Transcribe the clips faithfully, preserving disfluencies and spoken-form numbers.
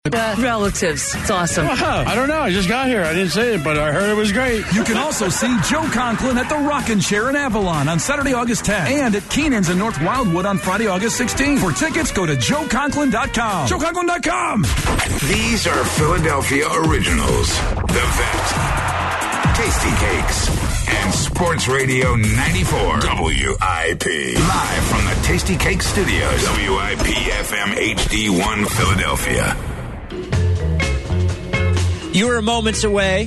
Uh, relatives. It's awesome. Wow. I don't know. I just got here. I didn't say it, but I heard it was great. You can also see Joe Conklin at the Rockin' Chair in Avalon on Saturday, August tenth, and at Keenan's in North Wildwood on Friday, August sixteenth. For tickets, go to joe conklin dot com. joe conklin dot com. These are Philadelphia originals. The Vet, Tasty Cakes, and Sports Radio ninety-four W I P. Live from the Tasty Cake Studios. W I P F M H D one Philadelphia. You were moments away.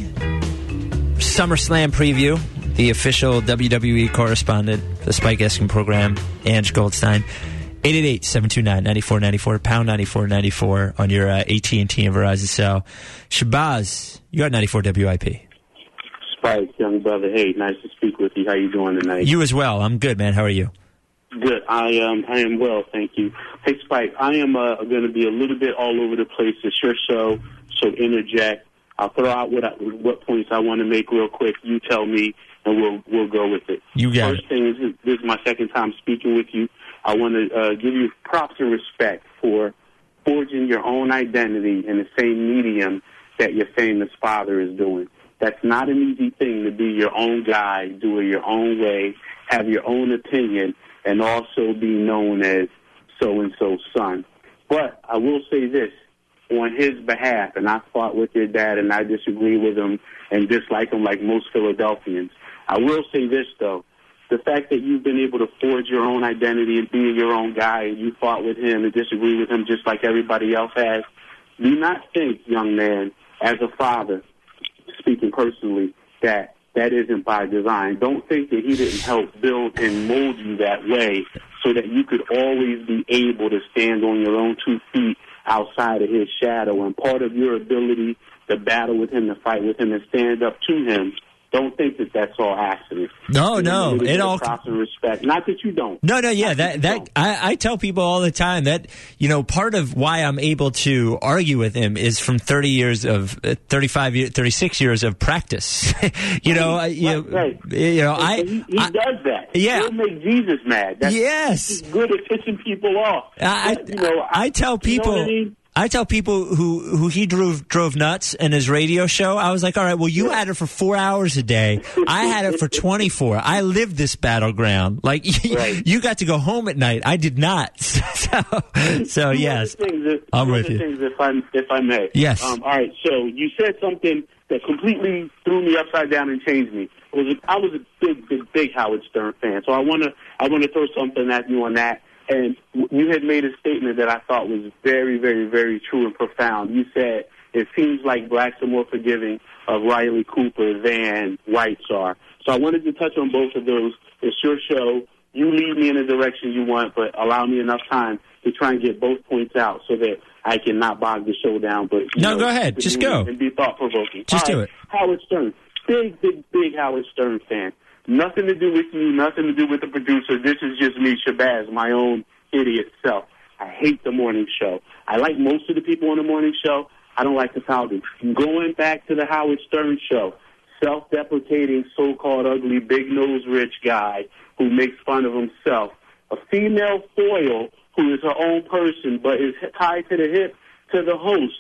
SummerSlam preview. The official W W E correspondent, the Spike Eskin program, Ange Goldstein. eight eight eight, seven two nine, nine four nine four, pound ninety-four ninety-four on your uh, A T and T and Verizon cell. Shabazz, you got ninety-four W I P. Spike, young brother. Hey, nice to speak with you. How you doing tonight? You as well. I'm good, man. How are you? Good. I um I am well, thank you. Hey, Spike, I am uh, going to be a little bit all over the place. It's your show, so interject. I'll throw out what I, what points I want to make real quick. You tell me, and we'll we'll go with it. You got First it. thing is, this is my second time speaking with you. I want to uh, give you props and respect for forging your own identity in the same medium that your famous father is doing. That's not an easy thing, to be your own guy, do it your own way, have your own opinion, and also be known as so-and-so's son. But I will say this. On his behalf, and I fought with your dad, and I disagree with him and dislike him like most Philadelphians. I will say this, though. The fact that you've been able to forge your own identity and be your own guy, and you fought with him and disagree with him just like everybody else has, do not think, young man, as a father, speaking personally, that that isn't by design. Don't think that he didn't help build and mold you that way so that you could always be able to stand on your own two feet outside of his shadow. And part of your ability to battle with him, to fight with him, and stand up to him, don't think that that's all accident. No, no, it all props and respect. Not that you don't. No, no, yeah, that that I, I tell people all the time that, you know, part of why I'm able to argue with him is from thirty years of uh, thirty-five, thirty-six years of practice. you know, right, you, right, right. you know, I he, he I, does that. Yeah, he'll make Jesus mad. That's, yes, he's good at pissing people off. I, but, you know, I, I tell people. You know what I mean? I tell people who, who he drove drove nuts in his radio show, I was like, all right, well, you had it for four hours a day. I had it for twenty-four. I lived this battleground. Like, right. You got to go home at night. I did not. so, so yes, if, I'm with you. Things if, I'm, if I may. Yes. Um, all right, so you said something that completely threw me upside down and changed me. It was a, I was a big, big, big Howard Stern fan, so I want to I want to throw something at you on that. And you had made a statement that I thought was very, very, very true and profound. You said, it seems like blacks are more forgiving of Riley Cooper than whites are. So I wanted to touch on both of those. It's your show. You lead me in the direction you want, but allow me enough time to try and get both points out so that I can not bog the show down. But No, know, go ahead. Just go. And be thought-provoking. Just All do right. it. Howard Stern. Big, big, big Howard Stern fan. Nothing to do with you, nothing to do with the producer. This is just me, Shabazz, my own idiot self. I hate the morning show. I like most of the people on the morning show. I don't like the Falcons. Going back to the Howard Stern show, self-deprecating, so-called ugly, big-nosed rich guy who makes fun of himself. A female foil who is her own person but is tied to the hip to the host.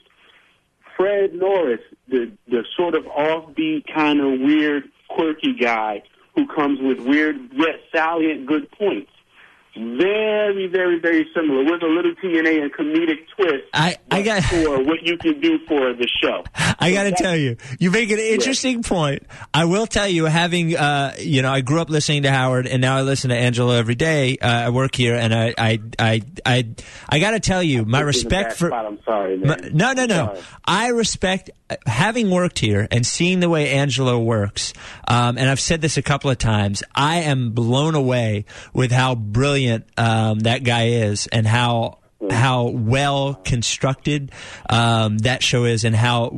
Fred Norris, the, the sort of offbeat, kind of weird, quirky guy who comes with weird yet salient good points. Very, very, very similar with a little T N A and comedic twist. I, I got for what you can do for the show. I got to tell you, you make an interesting yeah. point. I will tell you, having uh, you know, I grew up listening to Howard, and now I listen to Angelo every day. Uh, I work here, and I, I, I, I, I got to tell you, my respect for. Spot. I'm sorry, man. My, no, no, no. I respect having worked here and seeing the way Angelo works. Um, and I've said this a couple of times. I am blown away with how brilliant um, that guy is, and how how well constructed um, that show is, and how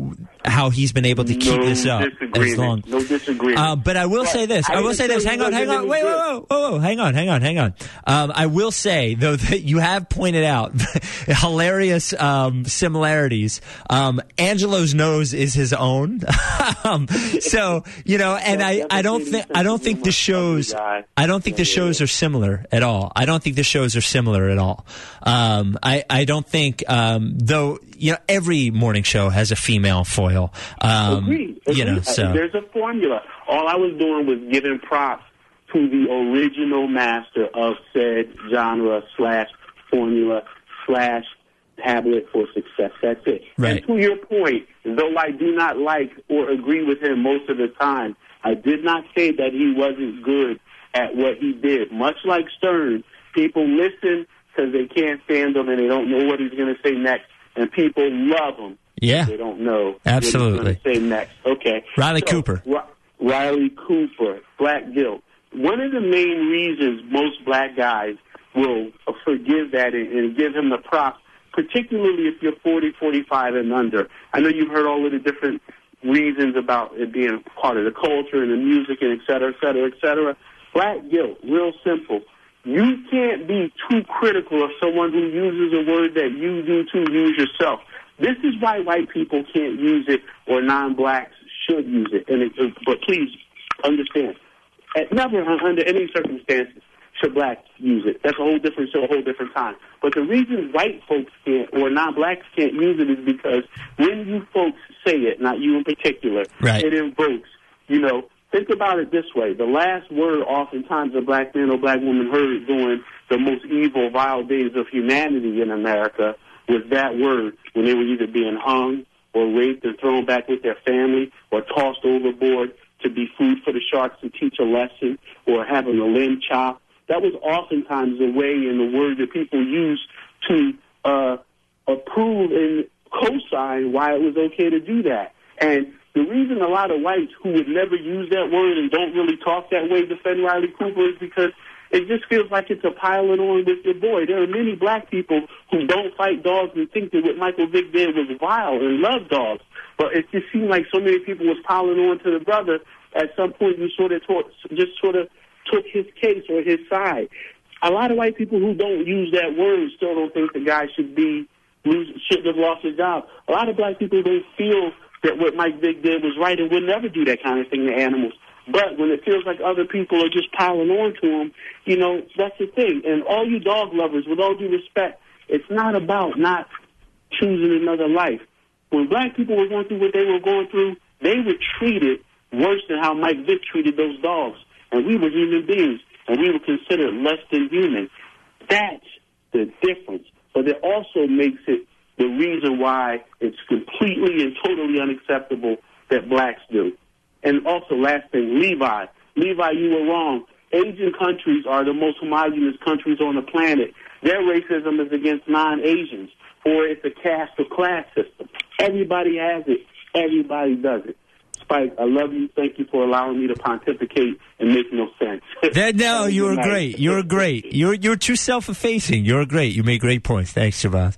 how he's been able to keep no this up as long. No disagreement. Uh, but I will but say this. I, I will say this. Hang on, hang on. Wait, wait, whoa, whoa, whoa. Hang on, hang on, hang on. Um, I will say, though, that you have pointed out hilarious um, similarities. Um, Angelo's nose is his own. um, so, you know, and I, I don't think I don't think the shows I don't think the shows are similar at all. I don't think the shows are similar at all. Um, I, I don't think, um, though, you know, every morning show has a female foil. Um, Agreed. Agreed. You know, so. There's a formula. All I was doing was giving props to the original master of said genre slash formula slash tablet for success. That's it. Right. And to your point, though I do not like or agree with him most of the time, I did not say that he wasn't good at what he did. Much like Stern, people listen because they can't stand him and they don't know what he's going to say next. And people love him. Yeah. They don't know Absolutely. what he's going to say next. Okay. Riley so, Cooper. R- Riley Cooper, Black Guilt. One of the main reasons most black guys will forgive that and, and give him the props, particularly if you're forty, forty-five and under. I know you've heard all of the different reasons about it being part of the culture and the music and et cetera, et cetera, et cetera. Black Guilt, real simple. You can't be too critical of someone who uses a word that you do to use yourself. This is why white people can't use it or non-blacks should use it. And it, but please understand, at never under any circumstances should blacks use it. That's a whole different show, a whole different time. But the reason white folks can't or non-blacks can't use it is because when you folks say it, not you in particular, right. it invokes, you know, think about it this way. The last word oftentimes a black man or black woman heard during the most evil, vile days of humanity in America was that word when they were either being hung or raped and thrown back with their family or tossed overboard to be food for the sharks to teach a lesson or having a limb chopped. That was oftentimes the way and the word that people used to uh, approve and co-sign why it was okay to do that. And the reason a lot of whites who would never use that word and don't really talk that way defend Riley Cooper is because it just feels like it's a piling on with your boy. There are many black people who don't fight dogs and think that what Michael Vick did was vile and love dogs. But it just seemed like so many people was piling on to the brother. At some point, you sort of taught, just sort of took his case or his side. A lot of white people who don't use that word still don't think the guy should be lose, shouldn't have lost his job. A lot of black people don't feel that what Mike Vick did was right and would never do that kind of thing to animals. But when it feels like other people are just piling on to him, you know, that's the thing. And all you dog lovers, with all due respect, it's not about not choosing another life. When black people were going through what they were going through, they were treated worse than how Mike Vick treated those dogs. And we were human beings, and we were considered less than human. That's the difference. But it also makes it the reason why it's completely and totally unacceptable that blacks do. And also, last thing, Levi. Levi, you were wrong. Asian countries are the most homogenous countries on the planet. Their racism is against non-Asians, or it's a caste or class system. Everybody has it. Everybody does it. Spike, I love you. Thank you for allowing me to pontificate and make no sense. That, no, you were great. You were great. You're you're too self-effacing. You're great. You made great points. Thanks, Shabazz.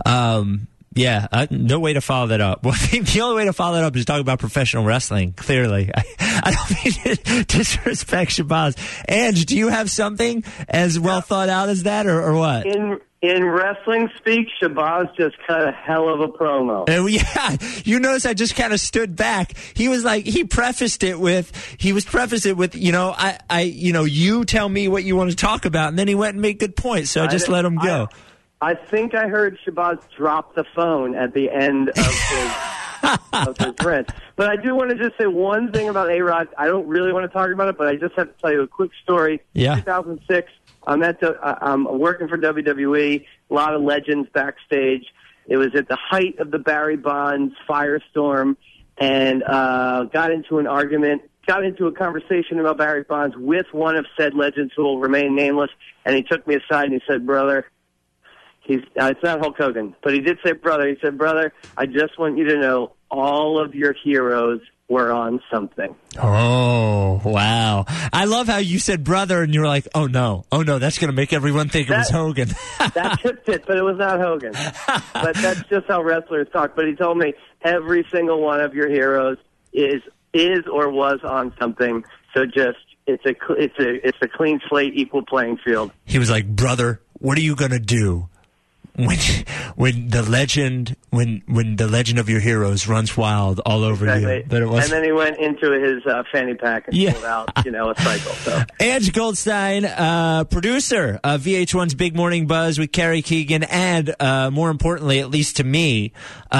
Um, yeah, uh, no way to follow that up. Well, I think the only way to follow that up is talk about professional wrestling, clearly. I, I don't mean to disrespect Shabazz. Ange, do you have something as well thought out as that, or, or what? In in wrestling speak, Shabazz just cut a hell of a promo. Uh, yeah, you notice I just kind of stood back. He was like, he prefaced it with, he was prefaced it with, you know, I, I, you know, you tell me what you want to talk about, and then he went and made good points, so I just I, let him go. I, I think I heard Shabazz drop the phone at the end of his, of his rant. But I do want to just say one thing about A-Rod. I don't really want to talk about it, but I just have to tell you a quick story. Yeah. two thousand six, I'm, at the, I'm working for W W E, a lot of legends backstage. It was at the height of the Barry Bonds firestorm, and uh, got into an argument, got into a conversation about Barry Bonds with one of said legends who will remain nameless, and he took me aside and he said, brother, He's, uh, it's not Hulk Hogan, but he did say, brother, he said, brother, I just want you to know all of your heroes were on something. Oh, wow. I love how you said brother, and you were like, oh, no. Oh, no, that's going to make everyone think that, it was Hogan. That tipped it, but it was not Hogan. But that's just how wrestlers talk. But he told me every single one of your heroes is is or was on something. So just it's a it's a it's a clean slate, equal playing field. He was like, brother, what are you going to do when when the legend when when the legend of your heroes runs wild all over exactly. you? But it was, and then he went into his uh, fanny pack and yeah. pulled out, you know, a cycle. So. Ange Goldstein, uh, producer of V H one's Big Morning Buzz with Kerry Keegan, and uh, more importantly, at least to me,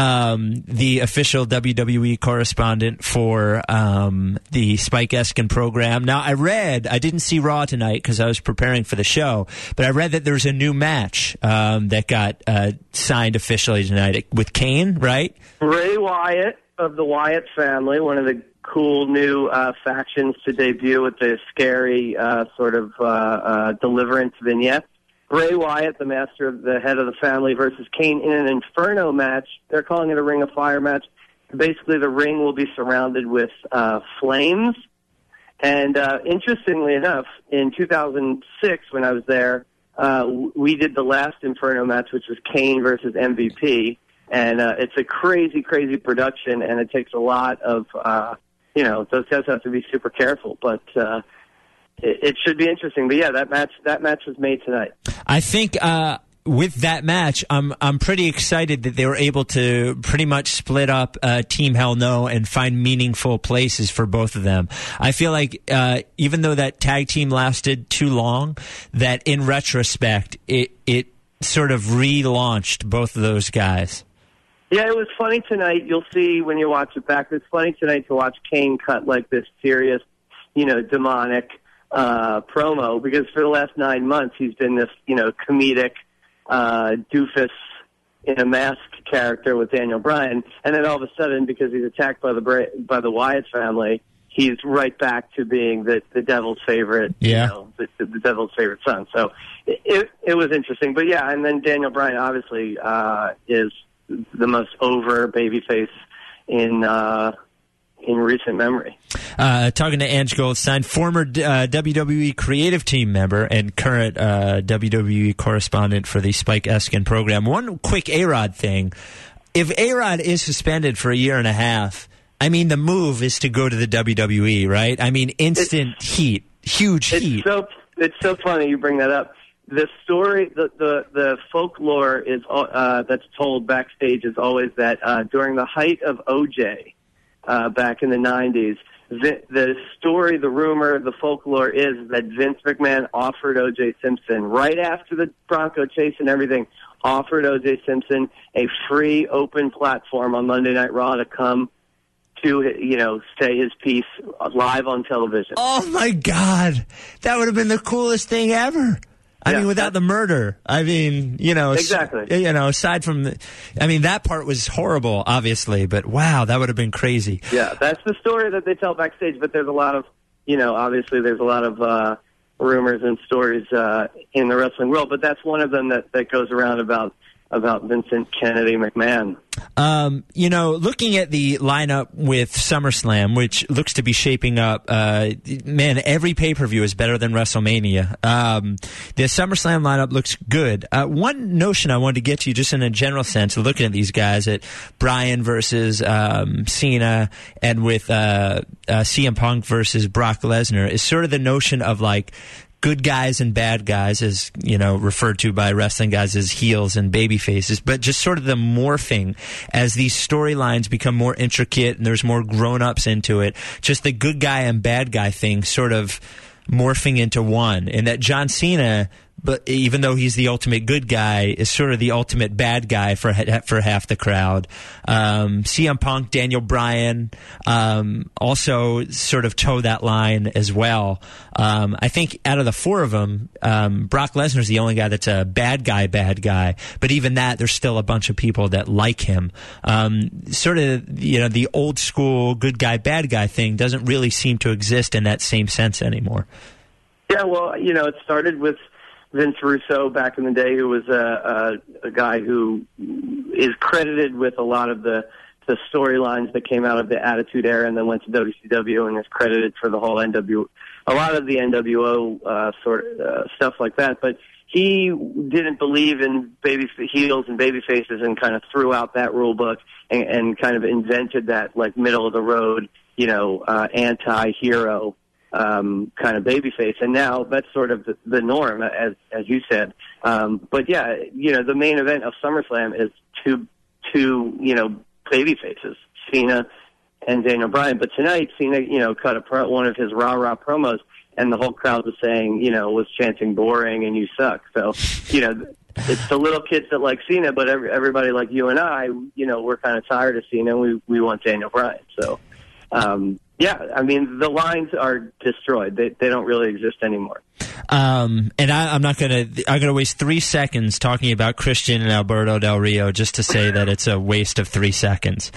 um, the official W W E correspondent for um, the Spike Eskin program. Now, I read, I didn't see Raw tonight because I was preparing for the show, but I read that there's a new match um, that got uh, signed officially tonight with Kane, right? Bray Wyatt of the Wyatt family, one of the cool new uh, factions to debut with the scary uh, sort of uh, uh, deliverance vignette. Bray Wyatt, the master of the head of the family, versus Kane in an Inferno match. They're calling it a Ring of Fire match. Basically, the ring will be surrounded with uh, flames. And uh, interestingly enough, in two thousand six, when I was there, uh, we did the last Inferno match, which was Kane versus M V P. And uh, it's a crazy, crazy production, and it takes a lot of, uh, you know, those guys have to be super careful. But uh, it, it should be interesting. But yeah, that match, that match was made tonight. I think uh, with that match, I'm I'm pretty excited that they were able to pretty much split up uh, Team Hell No and find meaningful places for both of them. I feel like uh, even though that tag team lasted too long, that in retrospect, it it sort of relaunched both of those guys. Yeah, it was funny tonight. You'll see when you watch it back. It's funny tonight to watch Kane cut like this serious, you know, demonic uh, promo, because for the last nine months he's been this, you know, comedic uh, doofus in a mask character with Daniel Bryan, and then all of a sudden, because he's attacked by the Bra- by the Wyatt family, he's right back to being the, the devil's favorite, yeah. you know, the, the devil's favorite son. So it, it, it was interesting. But yeah, and then Daniel Bryan obviously uh, is the most over babyface in uh, in recent memory. Uh, talking to Ange Goldstein, former uh, W W E creative team member and current uh, W W E correspondent for the Spike Eskin program. One quick A-Rod thing. If A-Rod is suspended for a year and a half, I mean, the move is to go to the W W E, right? I mean, instant it's, heat, huge it's heat. So, it's so funny you bring that up. The story, the, the, the folklore is uh, that's told backstage is always that uh, during the height of O J uh, back in the nineties, the, the story, the rumor, the folklore is that Vince McMahon offered O J Simpson, right after the Bronco chase and everything, offered O J Simpson a free open platform on Monday Night Raw to come to, you know, say his piece live on television. Oh, my God. That would have been the coolest thing ever. I yeah, mean, without the murder. I mean, you know, exactly. You know, aside from the, I mean, that part was horrible, obviously, but wow, that would have been crazy. Yeah, that's the story that they tell backstage, but there's a lot of, you know, obviously there's a lot of uh, rumors and stories uh, in the wrestling world, but that's one of them that, that goes around about about Vincent Kennedy McMahon. Um, you know, looking at the lineup with SummerSlam, which looks to be shaping up, uh, man, every pay-per-view is better than WrestleMania. Um, the SummerSlam lineup looks good. Uh, one notion I wanted to get to, just in a general sense, looking at these guys, at Bryan versus um, Cena, and with uh, uh, C M Punk versus Brock Lesnar, is sort of the notion of, like, good guys and bad guys, as, you know, referred to by wrestling guys as heels and baby faces, but just sort of the morphing as these storylines become more intricate and there's more grown-ups into it. Just the good guy and bad guy thing sort of morphing into one. And that John Cena, but even though he's the ultimate good guy, is sort of the ultimate bad guy for for half the crowd. Um, C M Punk, Daniel Bryan, um, also sort of toe that line as well. Um, I think out of the four of them, um, Brock Lesnar's the only guy that's a bad guy, bad guy. But even that, there's still a bunch of people that like him. Um, sort of, you know, the old school good guy, bad guy thing doesn't really seem to exist in that same sense anymore. Yeah, well, you know, it started with Vince Russo back in the day, who was a, a, a guy who is credited with a lot of the the storylines that came out of the Attitude Era and then went to W C W and is credited for the whole N W O, a lot of the N W O uh, sort of uh, stuff like that. But he didn't believe in baby heels and baby faces and kind of threw out that rule book and, and kind of invented that like middle of the road, you know, uh, anti-hero um, kind of baby face. And now that's sort of the, the norm, as as you said. Um, but yeah, you know, the main event of SummerSlam is two two you know baby faces, Cena and Daniel Bryan. But tonight, Cena, you know, cut a pro- one of his rah rah promos. And the whole crowd was saying, you know, was chanting boring and you suck. So, you know, it's the little kids that like Cena, but every, everybody like you and I, you know, we're kind of tired of Cena. We we want Daniel Bryan. So, um, yeah, I mean, the lines are destroyed. They they don't really exist anymore. Um, and I, I'm not gonna I'm gonna waste three seconds talking about Christian and Alberto Del Rio just to say that it's a waste of three seconds.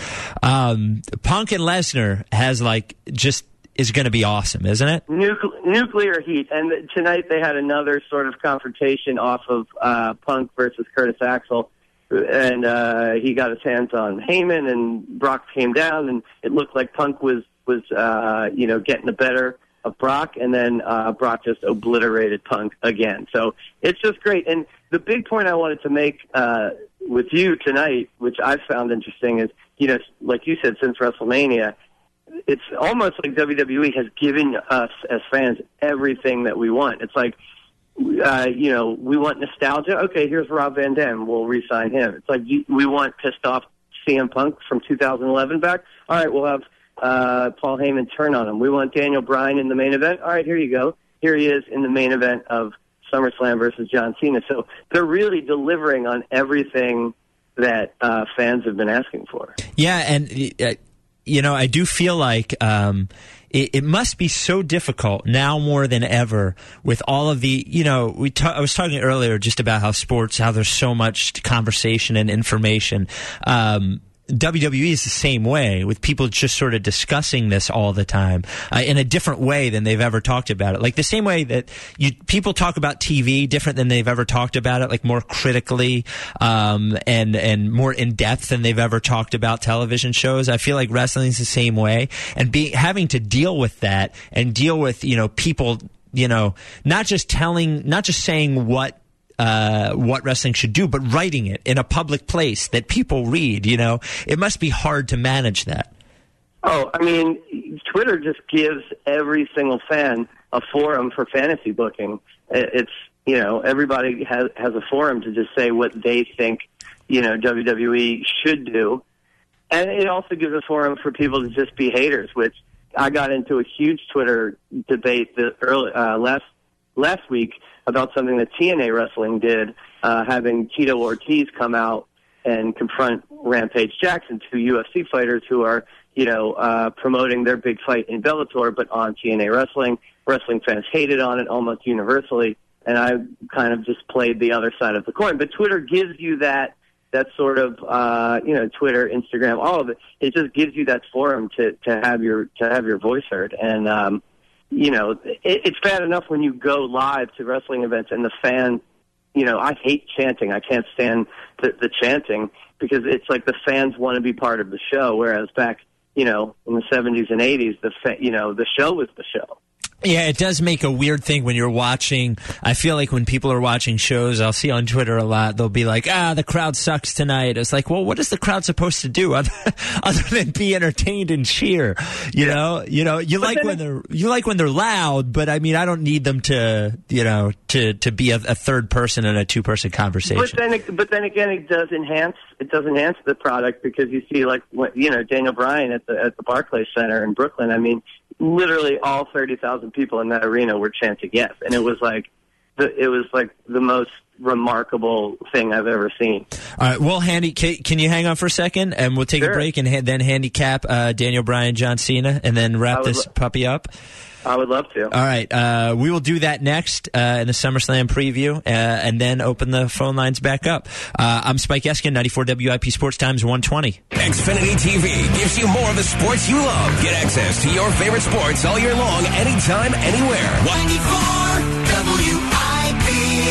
Um, Punk and Lesnar has like just. Is going to be awesome, isn't it? Nucle- nuclear heat. And tonight they had another sort of confrontation off of uh, Punk versus Curtis Axel. And uh, he got his hands on Heyman, and Brock came down, and it looked like Punk was, was uh, you know, getting the better of Brock, and then uh, Brock just obliterated Punk again. So it's just great. And the big point I wanted to make uh, with you tonight, which I found interesting, is, you know, like you said, since WrestleMania, it's almost like W W E has given us as fans everything that we want. It's like, uh, you know, we want nostalgia. Okay, here's Rob Van Dam. We'll re-sign him. It's like we want pissed off C M Punk from two thousand eleven back. All right, we'll have uh, Paul Heyman turn on him. We want Daniel Bryan in the main event. All right, here you go. Here he is in the main event of SummerSlam versus John Cena. So they're really delivering on everything that uh, fans have been asking for. Yeah, and... Uh, You know, I do feel like um, it, it must be so difficult now more than ever with all of the, you know, we ta- I was talking earlier just about how sports, how there's so much conversation and information. Um, W W E is the same way, with people just sort of discussing this all the time uh, in a different way than they've ever talked about it. Like the same way that you people talk about T V different than they've ever talked about it, like more critically um, and and more in depth than they've ever talked about television shows. I feel like wrestling's the same way, and be having to deal with that and deal with, you know, people, you know, not just telling, not just saying what. Uh, what wrestling should do, but writing it in a public place that people read, you know, it must be hard to manage that. Oh, I mean, Twitter just gives every single fan a forum for fantasy booking. It's, you know, everybody has, has a forum to just say what they think, you know, W W E should do. And it also gives a forum for people to just be haters, which I got into a huge Twitter debate the early, uh, last, last week about something that T N A Wrestling did, uh, having Tito Ortiz come out and confront Rampage Jackson, two U F C fighters who are, you know, uh, promoting their big fight in Bellator, but on T N A Wrestling. Wrestling fans hated on it almost universally, and I kind of just played the other side of the coin. But Twitter gives you that, that sort of, uh, you know, Twitter, Instagram, all of it. It just gives you that forum to, to have your, to have your voice heard. And, um, you know, it, it's bad enough when you go live to wrestling events and the fan, you know, I hate chanting. I can't stand the, the chanting because it's like the fans want to be part of the show, whereas back, you know, in the seventies and eighties, the fa- you know, the show was the show. Yeah, it does make a weird thing when you're watching. I feel like when people are watching shows, I'll see on Twitter a lot, they'll be like, ah, the crowd sucks tonight. It's like, well, what is the crowd supposed to do other, other than be entertained and cheer? You yeah. know, you know, you but like when they're, you like when they're loud, but I mean, I don't need them to, you know, to, to be a, a third person in a two person conversation. But then, it, but then again, it does enhance, it does enhance the product because you see like, you know, Daniel Bryan at the, at the Barclays Center in Brooklyn. I mean, literally all thirty thousand people in that arena were chanting yes, and it was like the it was like the most remarkable thing I've ever seen. All right, well, handy, can you hang on for a second, and we'll take sure. a break and ha- then handicap uh, Daniel Bryan, John Cena, and then wrap this lo- puppy up. I would love to. All right, uh, we will do that next uh, in the SummerSlam preview, uh, and then open the phone lines back up. Uh, I'm Spike Eskin, ninety-four W I P Sports Times one twenty. Xfinity T V gives you more of the sports you love. Get access to your favorite sports all year long, anytime, anywhere. ninety-four W I P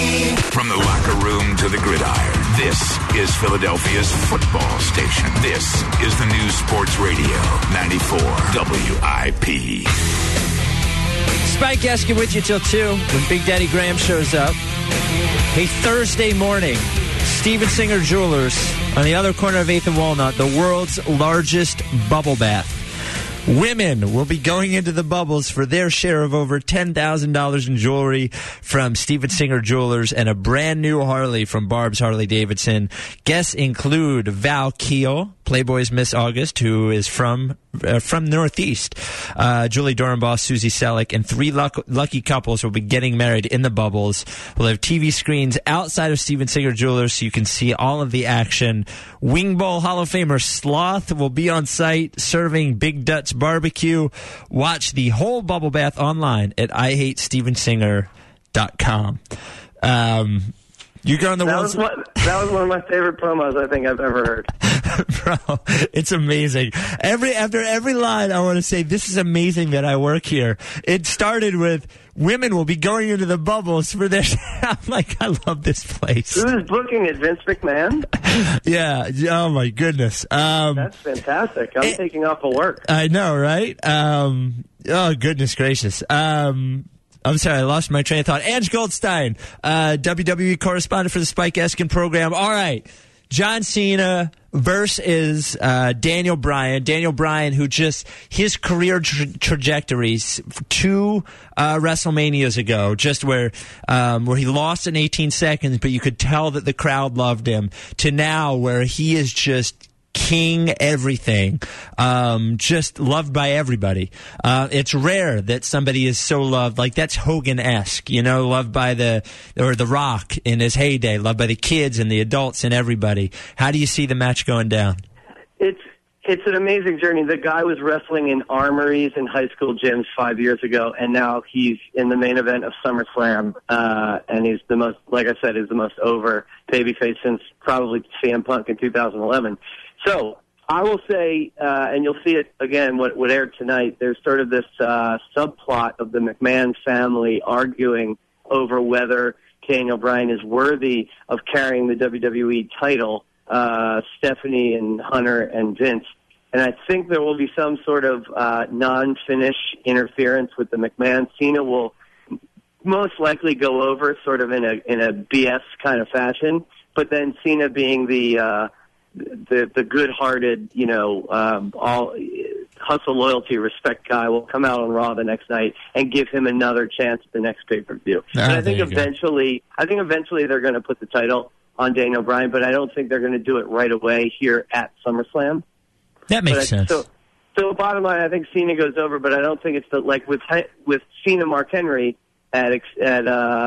From the locker room to the gridiron, this is Philadelphia's football station. This is the new Sports Radio ninety-four W I P. Spike Eskin with you till two when Big Daddy Graham shows up. Hey, Thursday morning, Steven Singer Jewelers on the other corner of eighth and Walnut, the world's largest bubble bath. Women will be going into the bubbles for their share of over ten thousand dollars in jewelry from Steven Singer Jewelers and a brand new Harley from Barb's Harley Davidson. Guests include Val Keel, Playboy's Miss August, who is from uh, from Northeast, uh, Julie Dorenbos, Susie Selleck, and three luck- lucky couples will be getting married in the bubbles. We'll have T V screens outside of Steven Singer Jewelers so you can see all of the action. Wing Bowl Hall of Famer Sloth will be on site serving Big Dutch barbecue. Watch the whole bubble bath online at I hate steven singer dot com. Um, you go on the that world. Was one, that was one of my favorite promos I think I've ever heard. Bro, it's amazing. Every after every line, I want to say, this is amazing that I work here. It started with, women will be going into the bubbles for their... I'm like, I love this place. Who's booking it, Vince McMahon? Yeah. Oh, my goodness. Um, That's fantastic. I'm it, taking off of work. I know, right? Um, oh, goodness gracious. Um... I'm sorry, I lost my train of thought. Ange Goldstein, uh, W W E correspondent for the Spike Eskin program. All right, John Cena versus uh, Daniel Bryan. Daniel Bryan, who just, his career tra- trajectories two uh, WrestleManias ago, just where um, where he lost in eighteen seconds, but you could tell that the crowd loved him, to now where he is just king everything, um, just loved by everybody. Uh, it's rare that somebody is so loved, like that's Hogan-esque, you know, loved by the, or The Rock in his heyday, loved by the kids and the adults and everybody. How do you see the match going down? It's it's an amazing journey. The guy was wrestling in armories and high school gyms five years ago, and now he's in the main event of SummerSlam, uh, and he's the most, like I said, he's the most over babyface since probably C M Punk in two thousand eleven. So I will say, uh, and you'll see it again, what, what aired tonight, there's sort of this uh, subplot of the McMahon family arguing over whether Daniel Bryan is worthy of carrying the W W E title, uh, Stephanie and Hunter and Vince. And I think there will be some sort of uh, non-finish interference with the McMahon. Cena will most likely go over sort of in a in a B S kind of fashion, but then Cena being the... Uh, the the good-hearted, you know, um, all hustle, loyalty, respect guy will come out on Raw the next night and give him another chance at the next pay-per-view. Ah, and I think go. eventually, I think eventually they're going to put the title on Daniel Bryan, but I don't think they're going to do it right away here at SummerSlam. That makes but I, sense. So, so bottom line, I think Cena goes over, but I don't think it's the, like with with Cena Mark Henry at at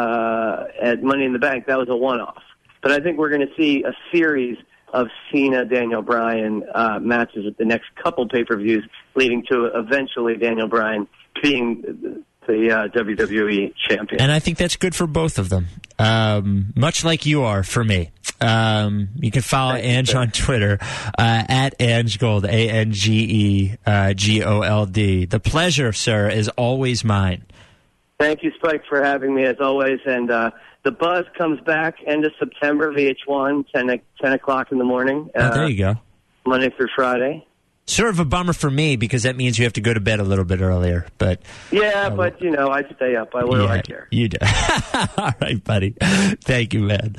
uh, at Money in the Bank. That was a one-off, but I think we're going to see a series of Cena, Daniel Bryan uh, matches at the next couple pay-per-views, leading to eventually Daniel Bryan being the, the uh, W W E champion. And I think that's good for both of them, um, much like you are for me. Um, you can follow Thank Ange you, on Twitter, uh, at Ange Gold, A N G E uh, G O L D. The pleasure, sir, is always mine. Thank you, Spike, for having me, as always, and uh, The Buzz comes back end of September, V H one, ten, ten o'clock in the morning. Oh, there you uh, go. Monday through Friday. Sort of a bummer for me because that means you have to go to bed a little bit earlier. But Yeah, uh, but, you know, I stay up. I, what yeah, do I care? You do. All right, buddy. Thank you, man.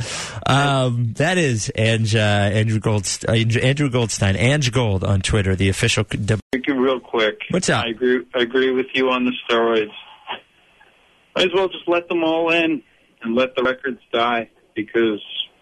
Um, that is Ange, uh, Andrew, Goldst- Andrew, Andrew Goldstein, Ange Gold on Twitter, the official... Make it real quick. What's up? I agree, I agree with you on the steroids. Might as well just let them all in and let the records die, because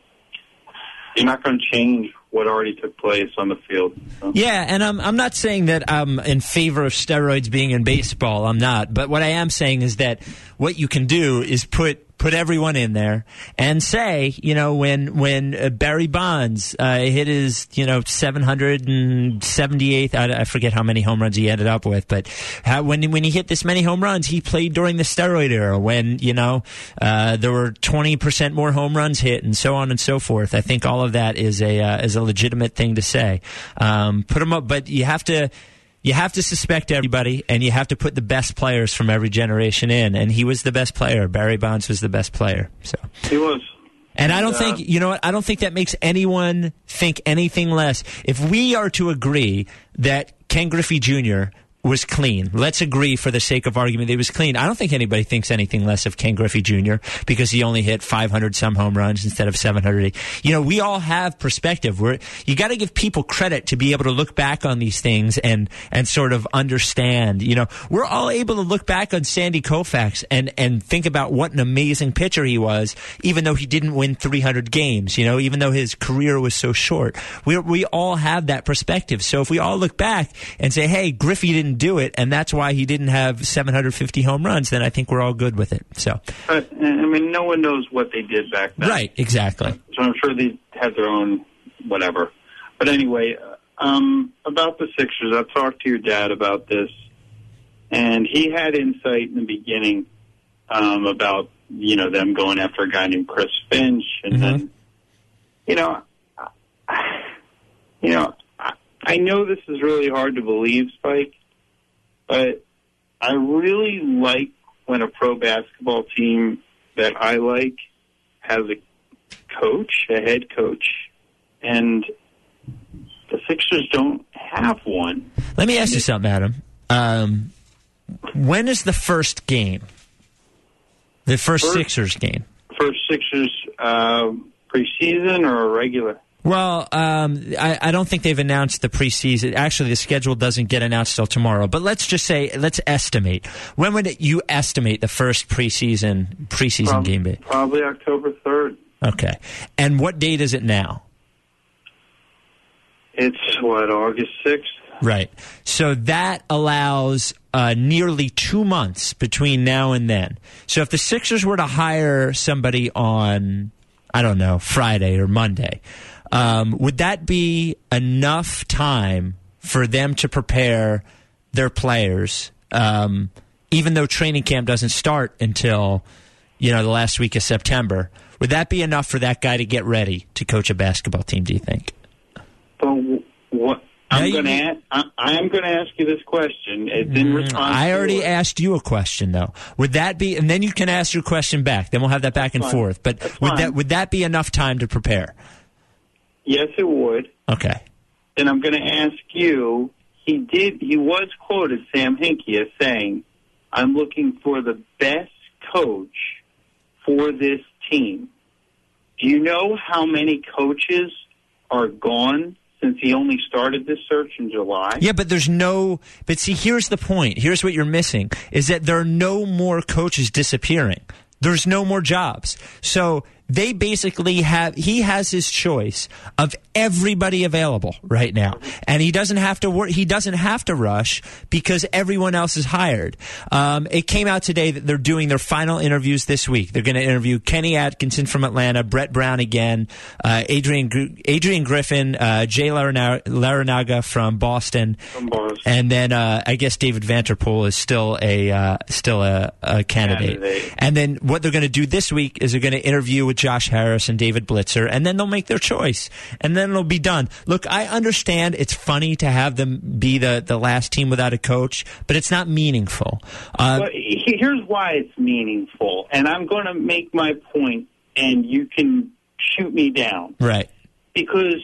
you're not going to change what already took place on the field. So. Yeah, and I'm I'm not saying that I'm in favor of steroids being in baseball. I'm not. But what I am saying is that what you can do is put put everyone in there and say, you know, when when uh, Barry Bonds uh, hit his, you know, seven hundred seventy-eighth, I, I forget how many home runs he ended up with, but how, when when he hit this many home runs, he played during the steroid era when, you know, uh, there were twenty percent more home runs hit and so on and so forth. I think all of that is a uh, is a legitimate thing to say. Um, put them up, but you have to. You have to suspect everybody, and you have to put the best players from every generation in. And he was the best player. Barry Bonds was the best player. So he was. And I don't uh, think, you know what, I don't think that makes anyone think anything less. If we are to agree that Ken Griffey Junior was clean, let's agree for the sake of argument that he was clean. I don't think anybody thinks anything less of Ken Griffey Junior because he only hit five hundred some home runs instead of seven hundred. You know, we all have perspective. We're, you got to give people credit to be able to look back on these things and, and sort of understand. You know, we're all able to look back on Sandy Koufax and, and think about what an amazing pitcher he was, even though he didn't win three hundred games, you know, even though his career was so short. We we all have that perspective. So if we all look back and say, hey, Griffey didn't do it, and that's why he didn't have seven hundred fifty home runs, then I think we're all good with it. So, but, I mean, no one knows what they did back then. Right, exactly. So I'm sure they had their own whatever. But anyway, um, about the Sixers, I talked to your dad about this, and he had insight in the beginning um, about, you know, them going after a guy named Chris Finch, and mm-hmm. then, you know, I, you know, I, I know this is really hard to believe, Spike, but I really like when a pro basketball team that I like has a coach, a head coach, and the Sixers don't have one. Let me ask you something, Adam. Um, when is the first game? The first, first Sixers game? First Sixers uh, preseason or regular? Well, um, I, I don't think they've announced the preseason. Actually, the schedule doesn't get announced till tomorrow. But let's just say, let's estimate. When would you estimate the first preseason preseason Prob- game be? Probably October third. Okay. And what date is it now? It's, what, August sixth? Right. So that allows uh, nearly two months between now and then. So if the Sixers were to hire somebody on, I don't know, Friday or Monday, Um, would that be enough time for them to prepare their players, um, even though training camp doesn't start until, you know, the last week of September? Would that be enough for that guy to get ready to coach a basketball team, do you think? But what I'm going to ask, I, I'm going to ask you this question. It's in response I already to asked you a question, though. Would that be, and then you can ask your question back. Then we'll have that back That's and fine. forth. But That's would fine. that would that be enough time to prepare? Yes, it would. Okay. And I'm going to ask you, he did, he was quoted, Sam Hinkie, as saying, I'm looking for the best coach for this team. Do you know how many coaches are gone since he only started this search in July? Yeah, but there's no, but see, here's the point. Here's what you're missing, is that there are no more coaches disappearing. There's no more jobs. So they basically have, he has his choice of everybody available right now. And he doesn't have to work, he doesn't have to rush because everyone else is hired. Um, it came out today that they're doing their final interviews this week. They're going to interview Kenny Atkinson from Atlanta, Brett Brown again, uh, Adrian, Adrian Griffin, uh, Jay Larinaga, Larinaga from Boston. From Boston. And then, uh, I guess David Vanterpool is still a, uh, still a, a candidate. candidate. And then what they're going to do this week is they're going to interview with Josh Harris and David Blitzer, and then they'll make their choice, and then it'll be done. Look, I understand it's funny to have them be the, the last team without a coach, but it's not meaningful. Uh, but here's why it's meaningful, and I'm going to make my point, and you can shoot me down. Right. Because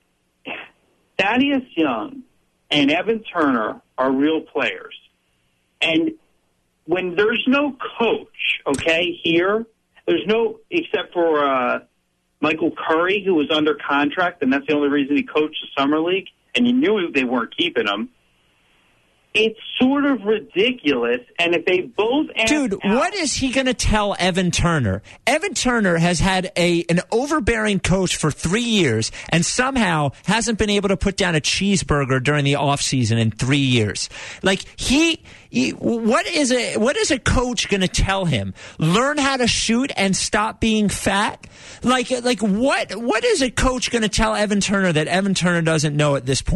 Thaddeus Young and Evan Turner are real players, and when there's no coach, okay, here, there's no, except for uh, Michael Curry, who was under contract, and that's the only reason he coached the Summer League, and you knew they weren't keeping him. It's sort of ridiculous, and if they both... Dude, out, what is he going to tell Evan Turner? Evan Turner has had a an overbearing coach for three years and somehow hasn't been able to put down a cheeseburger during the offseason in three years. Like, he... he what is a what is a coach going to tell him? Learn how to shoot and stop being fat? Like, like what what is a coach going to tell Evan Turner that Evan Turner doesn't know at this point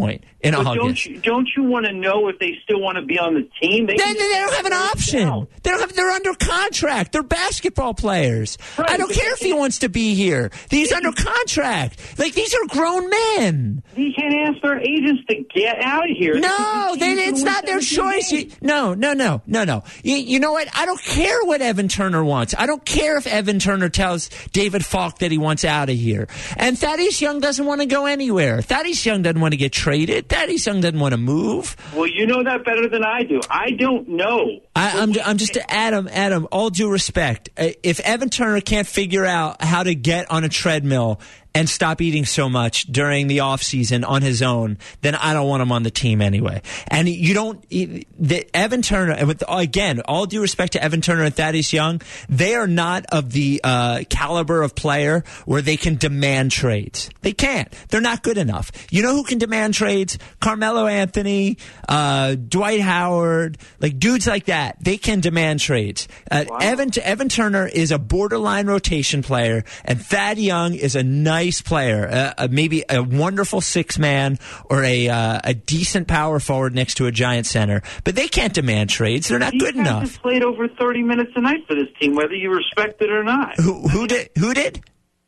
in but August. Don't you, don't you want to know if they still want to be on the team? They, they, they don't have an option. They don't have. They're under contract. They're basketball players. Right, I don't care if he wants to be here. He's under contract. Like, these are grown men. They can't ask their agents to get out of here. No, they, it's not their choice. You, no, no, no, no, no. You, you know what? I don't care what Evan Turner wants. I don't care if Evan Turner tells David Falk that he wants out of here. And Thaddeus Young doesn't want to go anywhere. Thaddeus Young doesn't want to get traded. Thaddeus Young doesn't want to move. Well, you know that better than I do. I don't know. I, I'm, I'm just Adam. Adam. All due respect, if Evan Turner can't figure out how to get on a treadmill and stop eating so much during the offseason on his own, then I don't want him on the team anyway. And you don't, the, Evan Turner, with, again, all due respect to Evan Turner and Thaddeus Young, they are not of the uh, caliber of player where they can demand trades. They can't. They're not good enough. You know who can demand trades? Carmelo Anthony, uh, Dwight Howard, like dudes like that. They can demand trades. Uh, wow. Evan, Evan Turner is a borderline rotation player, and Thad Young is a nice player, uh, uh, maybe a wonderful six man or a uh, a decent power forward next to a giant center, but they can't demand trades. They're not These good guys enough. Have played over thirty minutes a night for this team, whether you respect it or not. Who, who did? Who did?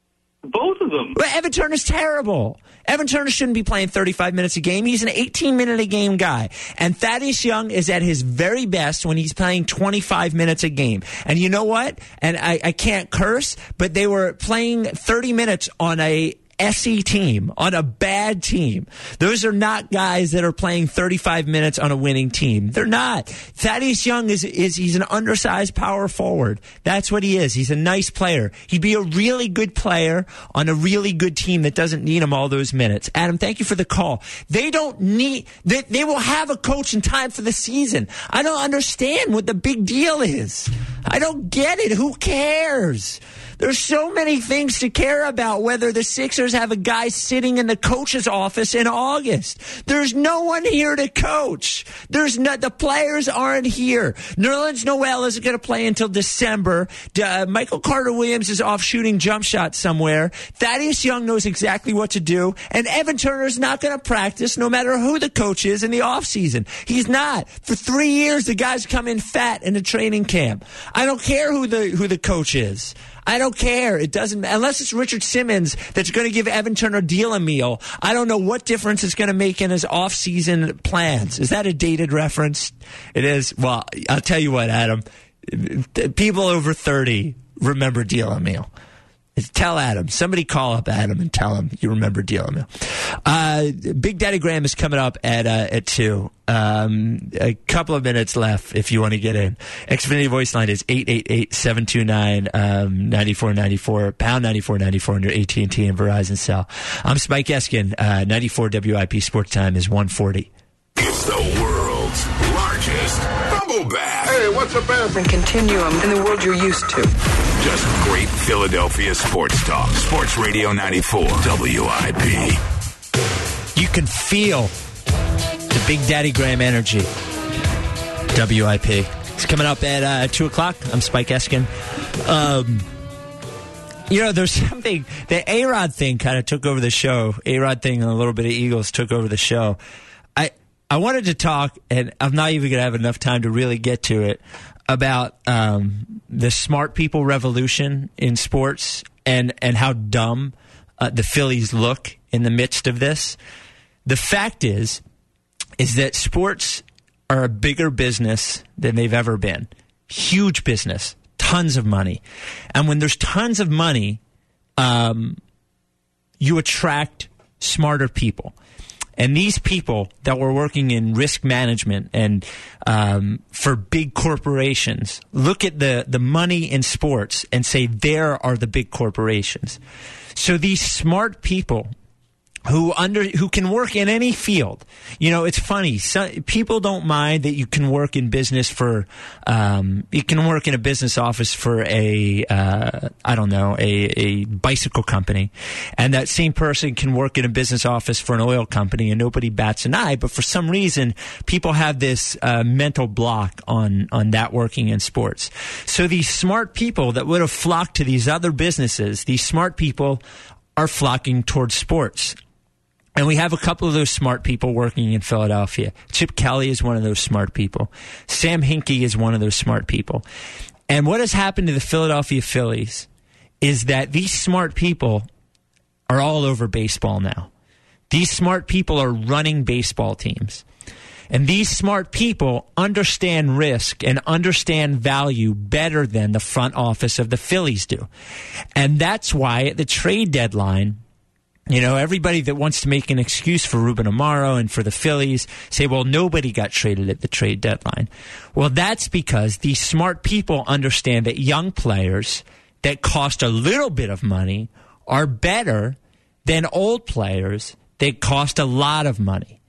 Both of them. Well, Evan Turner's terrible. Evan Turner shouldn't be playing thirty-five minutes a game. He's an eighteen minute a game guy. And Thaddeus Young is at his very best when he's playing twenty-five minutes a game. And you know what? And I, I can't curse, but they were playing thirty minutes on a S E team, on a bad team. Those are not guys that are playing thirty-five minutes on a winning team. They're not. Thaddeus Young is, is he's an undersized power forward. That's what he is. He's a nice player. He'd be a really good player on a really good team that doesn't need him all those minutes. Adam, thank you for the call. They don't need, they, they will have a coach in time for the season. I don't understand what the big deal is. I don't get it. Who cares? There's so many things to care about, whether the Sixers have a guy sitting in the coach's office in August. There's no one here to coach. There's no, the players aren't here. Nerlens Noel isn't going to play until December. Uh, Michael Carter-Williams is off shooting jump shots somewhere. Thaddeus Young knows exactly what to do. And Evan Turner's not going to practice no matter who the coach is in the offseason. He's not. For three years, the guys come in fat in a training camp. I don't care who the who the coach is. I don't care. It doesn't, unless it's Richard Simmons that's going to give Evan Turner deal a meal. I don't know what difference it's going to make in his off-season plans. Is that a dated reference? It is. Well, I'll tell you what, Adam. People over thirty remember deal a meal. Tell Adam. Somebody call up Adam and tell him you remember deal a meal. Uh, Big Daddy Graham is coming up at uh, at two. Um, a couple of minutes left if you want to get in. Xfinity voice line is eight eight eight, seven two nine, nine four nine four, pound ninety-four ninety-four on your A T and T and Verizon cell. I'm Spike Eskin. Uh, ninety-four W I P Sports Time is one forty. It's the world's largest bubble bath. Hey, what's a bath? And continuum in the world you're used to. Just great Philadelphia sports talk. Sports Radio ninety-four W I P. You can feel the Big Daddy Graham energy. W I P. It's coming up at uh, two o'clock. I'm Spike Eskin. Um, you know, there's something, the A-Rod thing kind of took over the show. A-Rod thing and a little bit of Eagles took over the show. I, I wanted to talk, and I'm not even going to have enough time to really get to it, about um, the smart people revolution in sports and, and how dumb uh, the Phillies look in the midst of this. The fact is, is that sports are a bigger business than they've ever been. Huge business, tons of money. And when there's tons of money, um, you attract smarter people. And these people that were working in risk management and um, for big corporations look at the, the money in sports and say, there are the big corporations. So these smart people who under who can work in any field. You know, it's funny. Some, people don't mind that you can work in business for, um, you can work in a business office for a, uh, I don't know, a, a bicycle company. And that same person can work in a business office for an oil company and nobody bats an eye. But for some reason, people have this uh, mental block on, on that working in sports. So these smart people that would have flocked to these other businesses, these smart people are flocking towards sports. And we have a couple of those smart people working in Philadelphia. Chip Kelly is one of those smart people. Sam Hinkie is one of those smart people. And what has happened to the Philadelphia Phillies is that these smart people are all over baseball now. These smart people are running baseball teams. And these smart people understand risk and understand value better than the front office of the Phillies do. And that's why at the trade deadline, you know, everybody that wants to make an excuse for Ruben Amaro and for the Phillies say, well, nobody got traded at the trade deadline. Well, that's because these smart people understand that young players that cost a little bit of money are better than old players that cost a lot of money.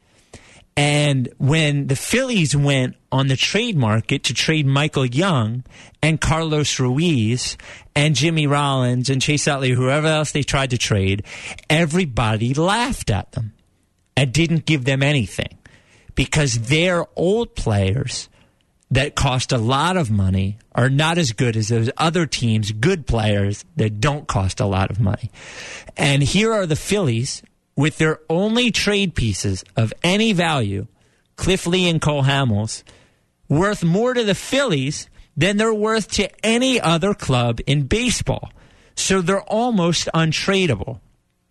And when the Phillies went on the trade market to trade Michael Young and Carlos Ruiz and Jimmy Rollins and Chase Utley, whoever else they tried to trade, everybody laughed at them and didn't give them anything because their old players that cost a lot of money are not as good as those other teams' good players that don't cost a lot of money. And here are the Phillies with their only trade pieces of any value, Cliff Lee and Cole Hamels, worth more to the Phillies than they're worth to any other club in baseball. So they're almost untradeable.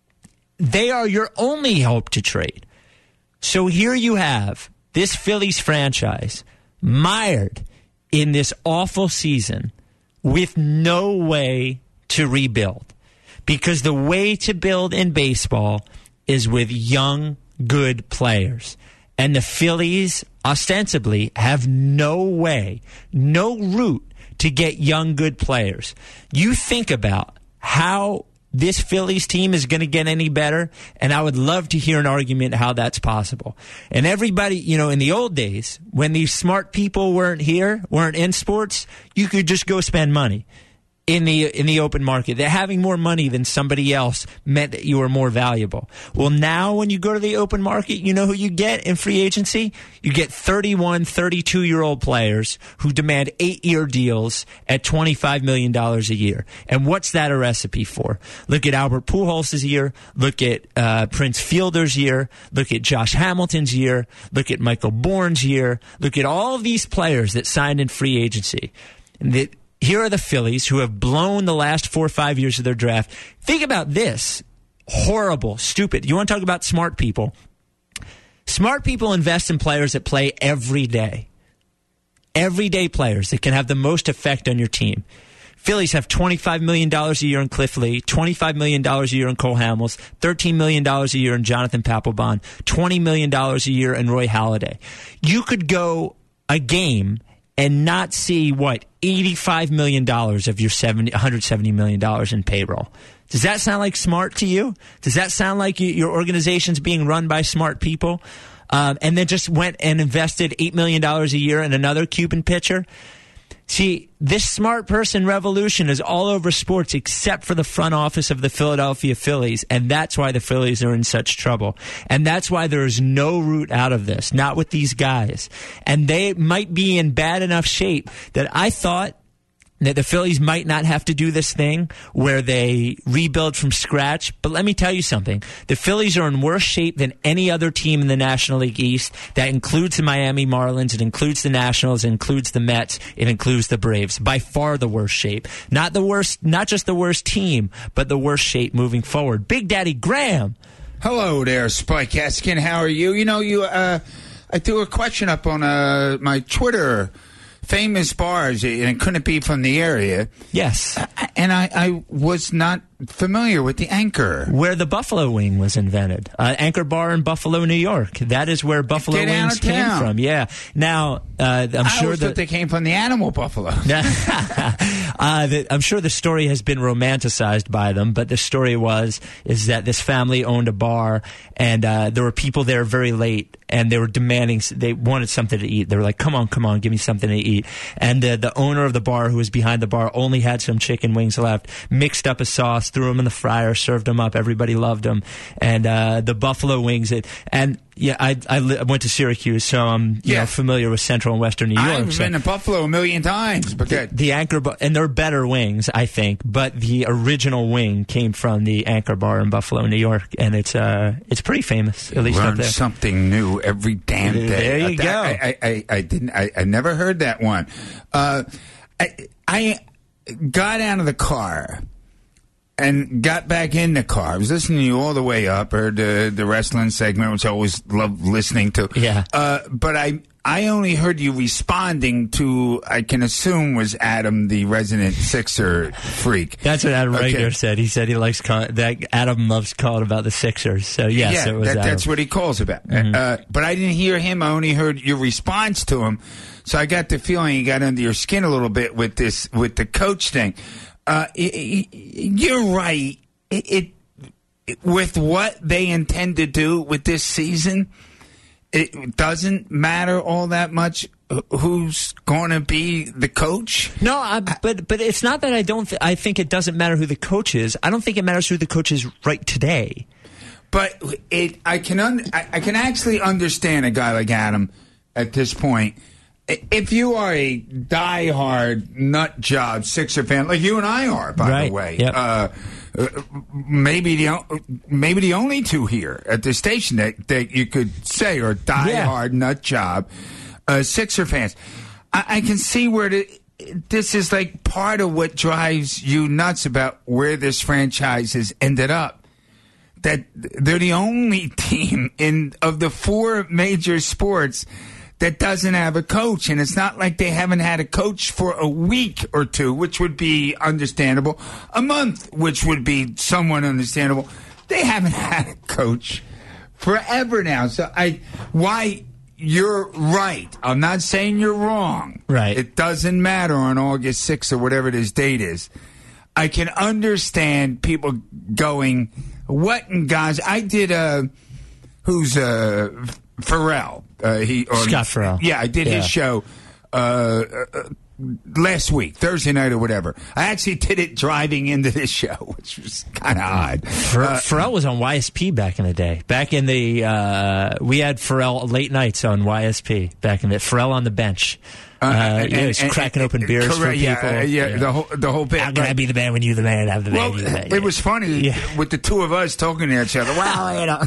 They are your only hope to trade. So here you have this Phillies franchise mired in this awful season with no way to rebuild. Because the way to build in baseball is with young, good players. And the Phillies, ostensibly, have no way, no route to get young, good players. You think about how this Phillies team is going to get any better, and I would love to hear an argument how that's possible. And everybody, you know, in the old days, when these smart people weren't here, weren't in sports, you could just go spend money in the in the open market. That having more money than somebody else meant that you were more valuable. Well, now when you go to the open market, you know who you get in free agency? You get thirty-one, thirty-two-year-old players who demand eight-year deals at twenty-five million dollars a year. And what's that a recipe for? Look at Albert Pujols' year. Look at uh, Prince Fielder's year. Look at Josh Hamilton's year. Look at Michael Bourne's year. Look at all of these players that signed in free agency. And that here are the Phillies who have blown the last four or five years of their draft. Think about this. Horrible, stupid. You want to talk about smart people? Smart people invest in players that play every day. Everyday players that can have the most effect on your team. Phillies have twenty-five million dollars a year in Cliff Lee, twenty-five million dollars a year in Cole Hamels, thirteen million dollars a year in Jonathan Papelbon, twenty million dollars a year in Roy Halladay. You could go a game and not see, what, eighty-five million dollars of your seventy, one hundred seventy million dollars in payroll. Does that sound like smart to you? Does that sound like you, your organization's being run by smart people? Um, and then just went and invested eight million dollars a year in another Cuban pitcher? See, this smart person revolution is all over sports except for the front office of the Philadelphia Phillies, and that's why the Phillies are in such trouble. And that's why there is no route out of this, not with these guys. And they might be in bad enough shape that I thought that the Phillies might not have to do this thing where they rebuild from scratch. But let me tell you something. The Phillies are in worse shape than any other team in the National League East. That includes the Miami Marlins. It includes the Nationals. It includes the Mets. It includes the Braves. By far the worst shape. Not the worst, not just the worst team, but the worst shape moving forward. Big Daddy Graham. Hello there, Spike Eskin. How are you? You know, you. Uh, I threw a question up on uh, my Twitter. Famous bars, and couldn't it be from the area? Yes. And I, I was not familiar with the Anchor. Where the Buffalo Wing was invented. Uh, Anchor Bar in Buffalo, New York. That is where Buffalo Get Wings came town. from. Yeah. Now, uh, I'm I sure always that thought they came from the animal buffalo. uh, the, I'm sure the story has been romanticized by them, but the story was is that this family owned a bar, and uh, there were people there very late, and they were demanding, they wanted something to eat. They were like, come on, come on, give me something to eat. And uh, the owner of the bar, who was behind the bar, only had some chicken wings left, mixed up a sauce, sauce, threw them in the fryer, served them up. Everybody loved them. And uh, the buffalo wings, it and yeah, I I, li- I went to Syracuse, so I'm you Yeah. know, familiar with Central and Western New York. I've so been to Buffalo a million times, but the, that, the Anchor Bar, and they're better wings, I think. But the original wing came from the Anchor Bar in Buffalo, New York, and it's uh it's pretty famous, at least up learn there. something new every damn day. There you I, go. I, I, I, I didn't. I, I never heard that one. Uh, I, I got out of the car and got back in the car. I was listening to you all the way up. Heard the the wrestling segment, which I always love listening to. Yeah. Uh, but I I only heard you responding to, I can assume, was Adam, the resident Sixer freak. That's what Adam Okay. Regner said. He said he likes call, that Adam loves calling about the Sixers. So yes, yeah, it was that, Adam. that's what he calls about. Mhm. Uh, but I didn't hear him. I only heard your response to him. So I got the feeling he got under your skin a little bit with this, with the coach thing. Uh, it, it, you're right. It, it with what they intend to do with this season, it doesn't matter all that much who's going to be the coach. No, I, but but it's not that I don't. Th- I think it doesn't matter who the coach is. I don't think it matters who the coach is right today. But it, I can, un, I, I can actually understand a guy like Adam at this point. If you are a diehard nut job Sixer fan, like you and I are, by Right. the way, Yep. uh, uh, maybe the o- maybe the only two here at the station that, that you could say are diehard nut job uh, Sixer fans. I, I can see where the, this is like part of what drives you nuts about where this franchise has ended up. That they're the only team in of the four major sports that doesn't have a coach, and it's not like they haven't had a coach for a week or two, which would be understandable, a month, which would be somewhat understandable. They haven't had a coach forever now. So I, why you're right. I'm not saying you're wrong. Right. It doesn't matter on August sixth or whatever this date is. I can understand people going, what in God's, I did a, who's uh Pharrell. Uh, he or, Scott Farrell. Yeah, I did Yeah. his show uh, uh, last week, Thursday night or whatever. I actually did it driving into this show, which was kind of odd. Ph- Uh, Pharrell was on Y S P back in the day. Back in the uh, we had Pharrell late nights on Y S P back in the Pharrell on the bench. Uh, and- yeah, he was and- cracking and- open beers correct, for yeah, people. uh, yeah, the whole the whole bit. How can I be the man when you the man? I'm the man. Well, you the man. it was funny with the two of us talking to each other. Well, you know,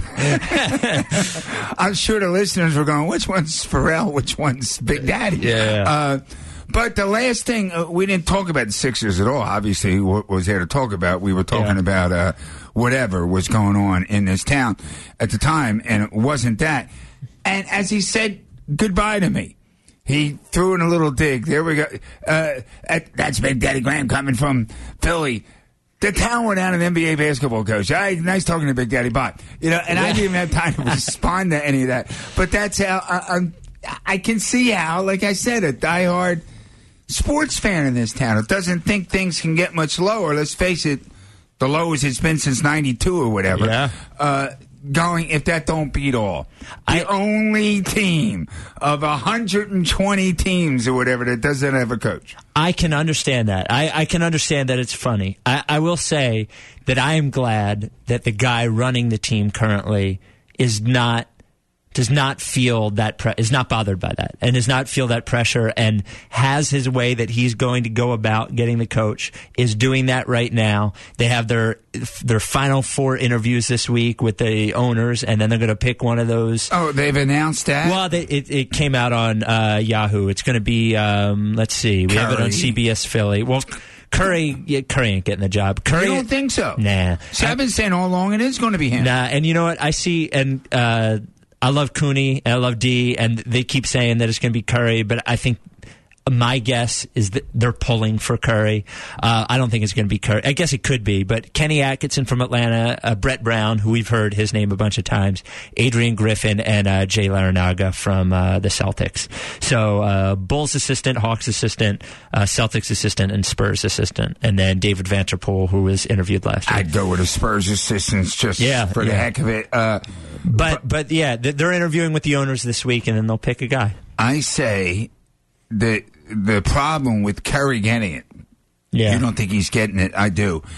I'm sure the listeners were going, "Which one's Pharrell? Which one's Big Daddy?" Yeah. Uh, but the last thing uh, we didn't talk about the Sixers at all. Obviously, what was there to talk about? We were talking Yeah. about uh, whatever was going on in this town at the time, and it wasn't that. And as he said goodbye to me, he threw in a little dig. There we go. Uh, that, that's Big Daddy Graham coming from Philly. The town without an N B A basketball coach. Hey, nice talking to Big Daddy. Bye. You know, and I didn't even have time to respond to any of that. But that's how I, I'm, I can see how, like I said, a diehard sports fan in this town. It doesn't think things can get much lower. Let's face it, the lowest it's been since ninety-two or whatever. Yeah. Uh, going, if that don't beat all. The I- only team of one hundred twenty teams or whatever that doesn't have a coach. I can understand that. I, I can understand that it's funny. I, I will say that I am glad that the guy running the team currently is not does not feel that pre- is not bothered by that and does not feel that pressure and has his way that he's going to go about getting the coach, is doing that right now. They have their their final four interviews this week with the owners, and then they're going to pick one of those. Oh, they've announced that? Well, they, it, it came out on uh, Yahoo. It's going to be, um, let's see, we have it on Curry. C B S Philly. Well, Curry, yeah, Curry ain't getting the job. Curry, You don't think so? Nah. See, I've been saying all along it is going to be him. Nah, and you know what? I see, and uh, I love Cooney, and I love D, and they keep saying that it's going to be Curry, but I think my guess is that they're pulling for Curry. Uh, I don't think it's going to be Curry. I guess it could be, but Kenny Atkinson from Atlanta, uh, Brett Brown, who we've heard his name a bunch of times, Adrian Griffin, and uh, Jay Larinaga from uh, the Celtics. So uh, Bulls assistant, Hawks assistant, uh, Celtics assistant, and Spurs assistant. And then David Vanterpool, who was interviewed last week. I'd go with the Spurs assistants just Yeah, for the yeah. heck of it. Uh, But, but yeah, th- they're interviewing with the owners this week, and then they'll pick a guy. I say that the problem with Curry getting it, Yeah. you don't think he's getting it, I do.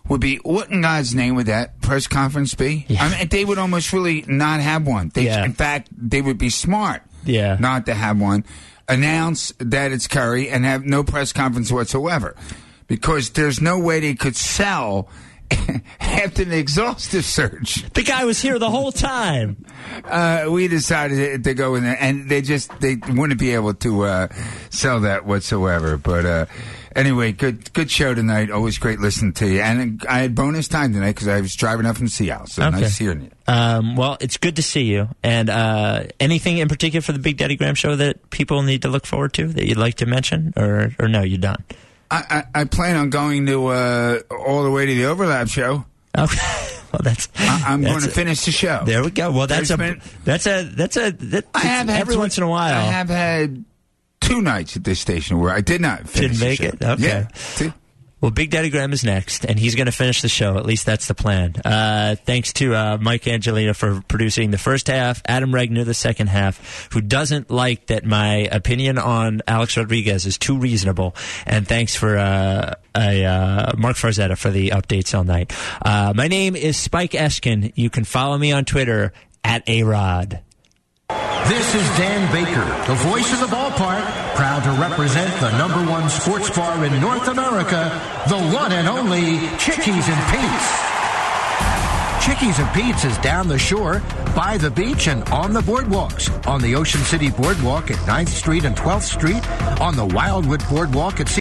would be, what in God's name would that press conference be? Yeah. I mean, they would almost really not have one. They, Yeah. In fact, they would be smart Yeah. not to have one. Announce that it's Curry and have no press conference whatsoever. Because there's no way they could sell after an exhaustive search. The guy was here the whole time. Uh, we decided to go in there, and they just they wouldn't be able to uh, sell that whatsoever. But uh, anyway, good good show tonight. Always great listening to you. And I had bonus time tonight because I was driving up from Seattle. So Okay. nice hearing you. Um, well, it's good to see you. And uh, anything in particular for the Big Daddy Graham show that people need to look forward to that you'd like to mention, or or no, you're done? I, I, I plan on going to uh, all the way to the Overlap show. Okay. Well, that's. I, I'm that's going to a- finish the show. There we go. Well, that's There's a been- that's a that's a that, I have had every tw- once in a while. I have had two nights at this station where I did not finish Didn't make the show. it? Okay. Yeah. Two. Well, Big Daddy Graham is next, and he's going to finish the show. At least that's the plan. Uh, thanks to uh, Mike Angelina for producing the first half, Adam Regner the second half, who doesn't like that my opinion on Alex Rodriguez is too reasonable. And thanks for uh, a, uh, Mark Farzetta for the updates all night. Uh, my name is Spike Eskin. You can follow me on Twitter at A Rod. This is Dan Baker, the voice of the ballpark, proud to represent the number one sports bar in North America, the one and only Chickies and Pete's. Chickies and Pete's is down the shore, by the beach, and on the boardwalks. On the Ocean City Boardwalk at ninth Street and twelfth Street, on the Wildwood Boardwalk at